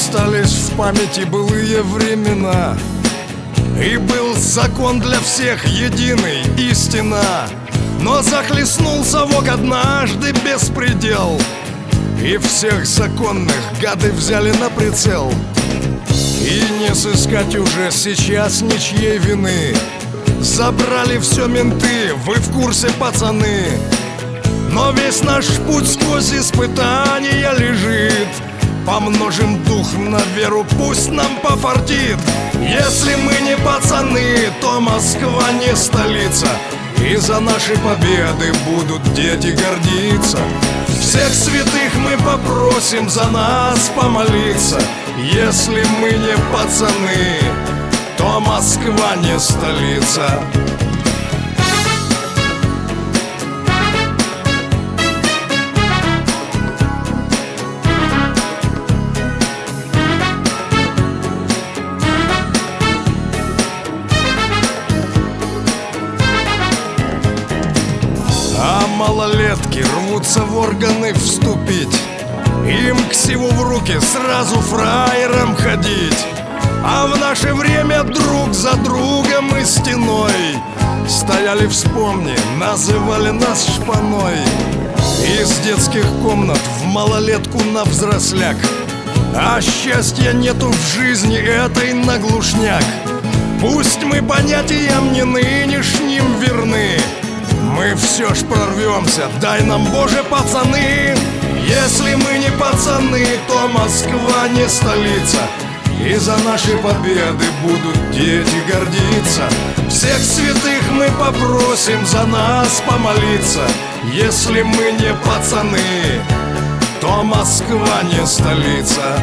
Остались в памяти былые времена, и был закон для всех единый, истина. Но захлестнулся вок однажды беспредел, и всех законных гады взяли на прицел. И не сыскать уже сейчас ничьей вины. Забрали все менты, вы в курсе, пацаны. Но весь наш путь сквозь испытания лежит. Помножим дух на веру, пусть нам пофартит. Если мы не пацаны, то Москва не столица, и за наши победы будут дети гордиться. Всех святых мы попросим за нас помолиться. Если мы не пацаны, то Москва не столица. А малолетки рвутся в органы вступить. Им к сиву в руки сразу фраером ходить. А в наше время друг за другом и стеной стояли, вспомни, называли нас шпаной. Из детских комнат в малолетку на взросляк. А счастья нету в жизни этой на глушняк. Пусть мы понятиям не нынешним верны, мы все ж прорвемся, дай нам, Боже, пацаны. Если мы не пацаны, то Москва не столица, и за наши победы будут дети гордиться. Всех святых мы попросим за нас помолиться. Если мы не пацаны, то Москва не столица.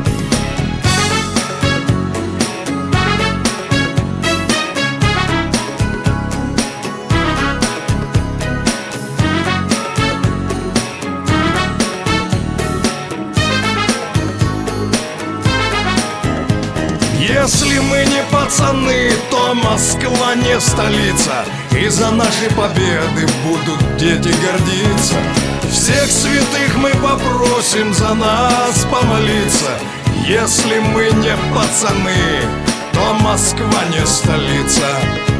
Если мы не пацаны, то Москва не столица, и за наши победы будут дети гордиться. Всех святых мы попросим за нас помолиться. Если мы не пацаны, то Москва не столица.